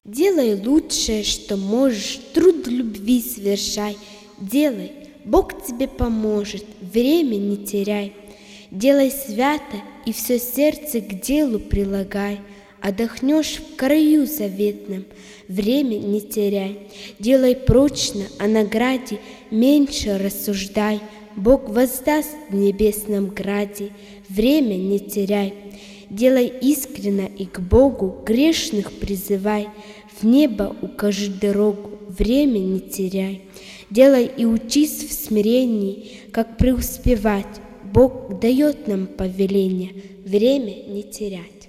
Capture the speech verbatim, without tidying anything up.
Делай лучшее, что можешь, труд любви совершай. Делай, Бог тебе поможет, время не теряй. Делай свято и все сердце к делу прилагай. Отдохнешь в краю заветном, время не теряй. Делай прочно, о награде меньше рассуждай. Бог воздаст в небесном граде, время не теряй. Делай искренно и к Богу грешных призывай. В небо укажи дорогу, время не теряй. Делай и учись в смирении, как преуспевать. Бог дает нам повеление, время не терять.